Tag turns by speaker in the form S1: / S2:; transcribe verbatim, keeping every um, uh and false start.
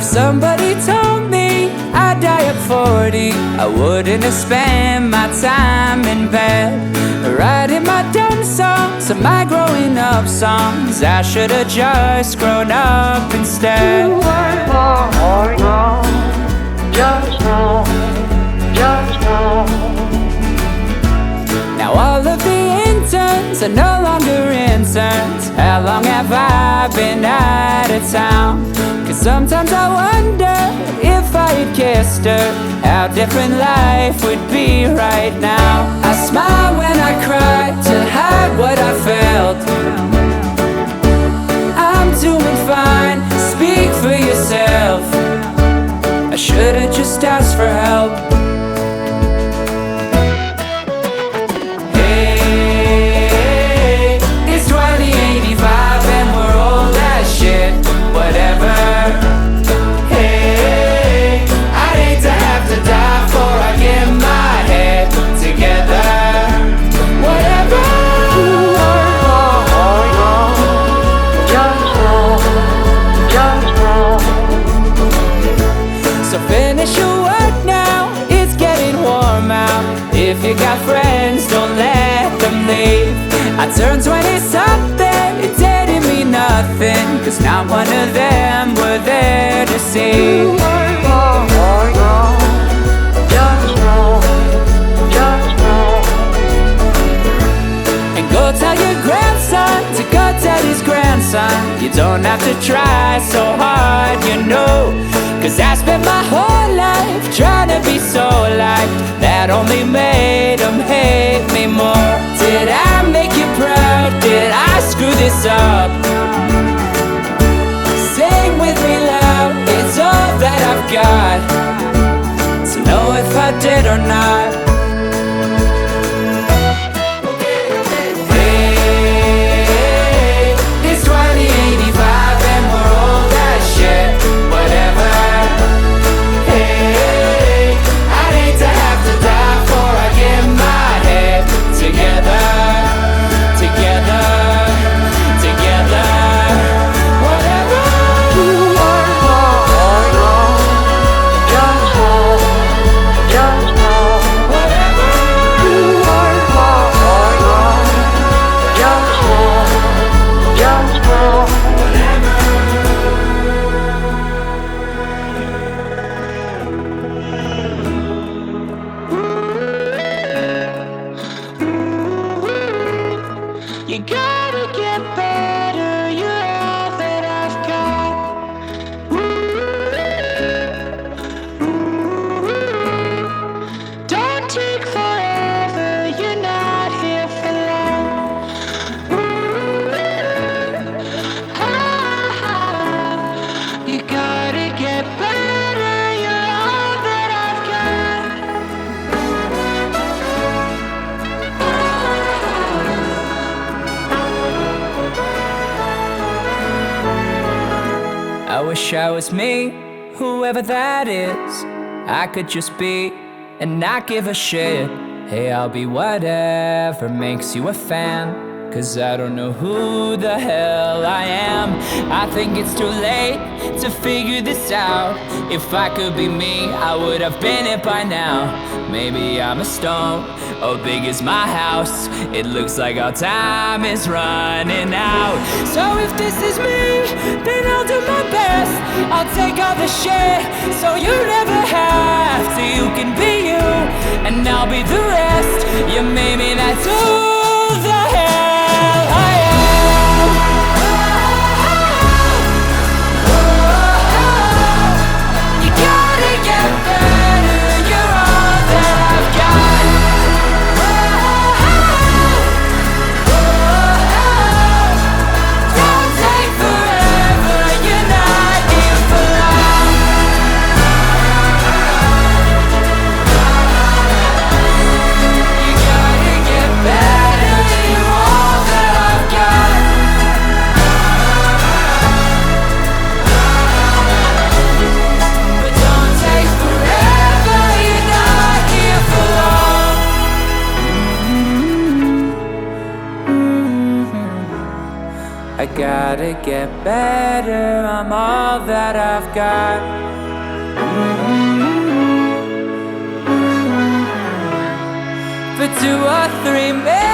S1: somebody told me I'd die at forty, I wouldn't have spent my time in bed writing my dumb songs and my growing up songs. I should have just grown up instead.
S2: You were born wrong, just wrong, just wrong.
S1: Now all of the interns are no longer interns. How long have I been out of town? Cause sometimes I wonder if I had kissed her, how different life would be right now. I smile when I cry to hide what I felt. I'm doing fine, speak for yourself. I should've just asked for help. Hey, it's twenty eighty-five and we're old as shit. Whatever. Hey, I'd hate to have to die before I get my head together. Whatever.
S2: You were born wrong, just wrong, just wrong.
S1: So finish your work now, it's getting warm out. If you got friends, don't let them leave. I turned twenty something, it didn't mean nothing, cause not one of them were there to see.
S2: You were born wrong, just wrong, just wrong.
S1: And go tell your grandson to go tell his grandson, you don't have to try so hard, you know. Cause I spent my whole life trying to be so liked, that only made them hate me more. Did I make you proud? Did I screw this up? Sing with me loud, it's all that I've got to know if I did or not. Hey, it's twenty eighty-five and we're old as shit. Whatever. Hey, I'd hate to have to die before I get my head together, together, together. Whatever.
S2: You were born wrong, just wrong, just wrong.
S1: Whatever.
S2: You were born wrong, just wrong, just wrong. You gotta get better, you're all that I've got. Don't take forever, you're not here for long. Ah, you gotta get better, you're all that I've
S1: I wish I was me, whoever that is. I could just be and not give a shit. Hey, I'll be whatever makes you a fan, cause I don't know who the hell I am. I think it's too late to figure this out. If I could be me, I would have been it by now. Maybe I'm a stone, oh big is my house. It looks like our time is running out. So if this is me, then I'll do my best. I'll take all the shit, so you never have to. You can be you, and I'll be the rest. You made me, that's who the hell I am. You gotta get better, you're all that I've got. Don't take forever, you're not here for long. You gotta get better. I gotta get better, I'm all that I've got. For two or three minutes